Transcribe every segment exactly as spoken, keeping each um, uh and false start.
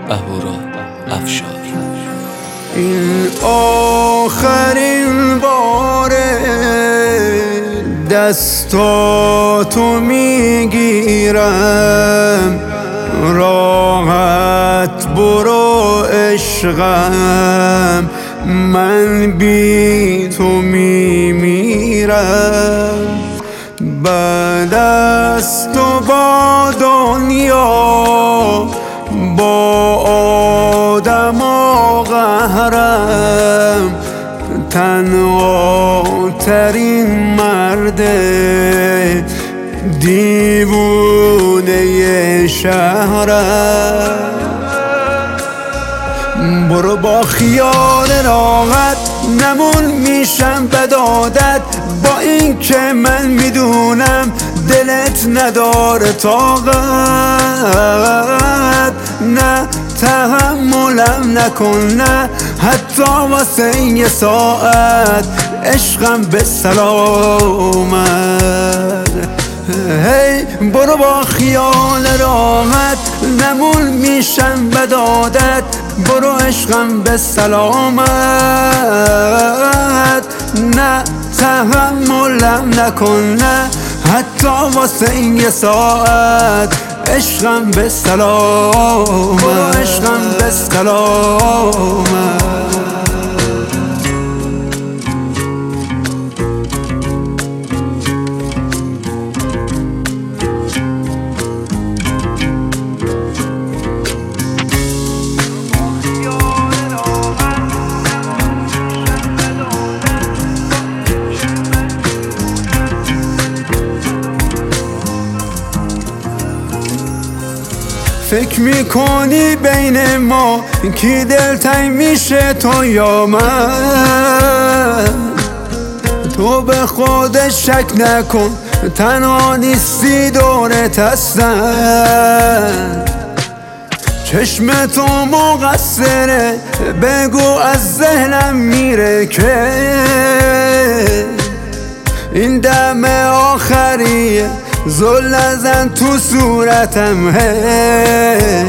اهورا افشار. این آخرین باره دستاتو میگیرم، راحت برو عشقم، من بی تو میمیرم. بعد از تو با دنیا با آدم و قهرم، تنها ترین مرد دیوونه شهرم. برو با خیال راحت نمون میشم بدادت، با این که من میدونم دلت نداره طاقت. نه تحملم نکن، نه حتی واسه یه ساعت، عشقم به سلامت. هی برو با خیال راحت نمون میشم بدادت، برو عشقم به سلامت. نه تحملم نکن، نه حتی واسه یه ساعت، عشقم به سلامت، برو عشقم به سلامت. فکر میکنی بین ما کی دلتنگ میشه، تو یا من؟ تو به خودت شک نکن، تنها نیستی دورت هستن. چشم تو مقصره، بگو از ذهنم میره که این دم آخریه، زل نزن تو صورتم. هی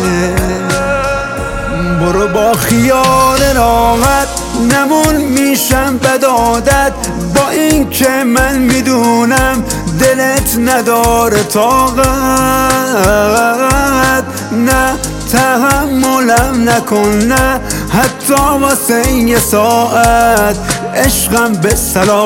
برو با خیال راحت نمون میشم بدادت، با این که من میدونم دلت نداره طاقت. نه تحملم نکن، نه حتی واسه یه ساعت، عشقم به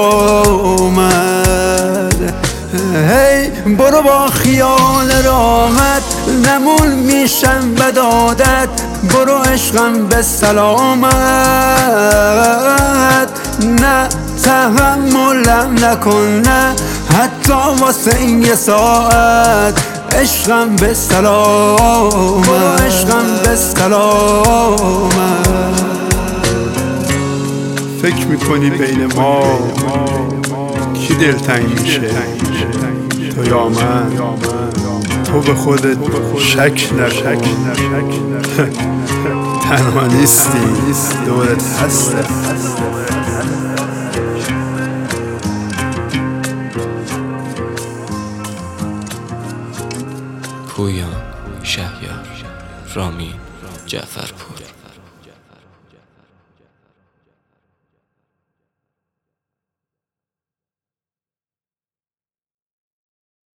سلامت. هی برو با خیال راحت نمون میشم بدادت، برو عشقم به سلامت. نه تحملم نکن، نه حتی واسه یه ساعت، عشقم به سلامت، برو عشقم به سلامت. فکر میکنی بین ما کی دلتنگ میشه، تو یا من؟ تو به خودت شک نکن، تنها نیستی دورت هسته. پویان شهریار، رامین جعفرپور.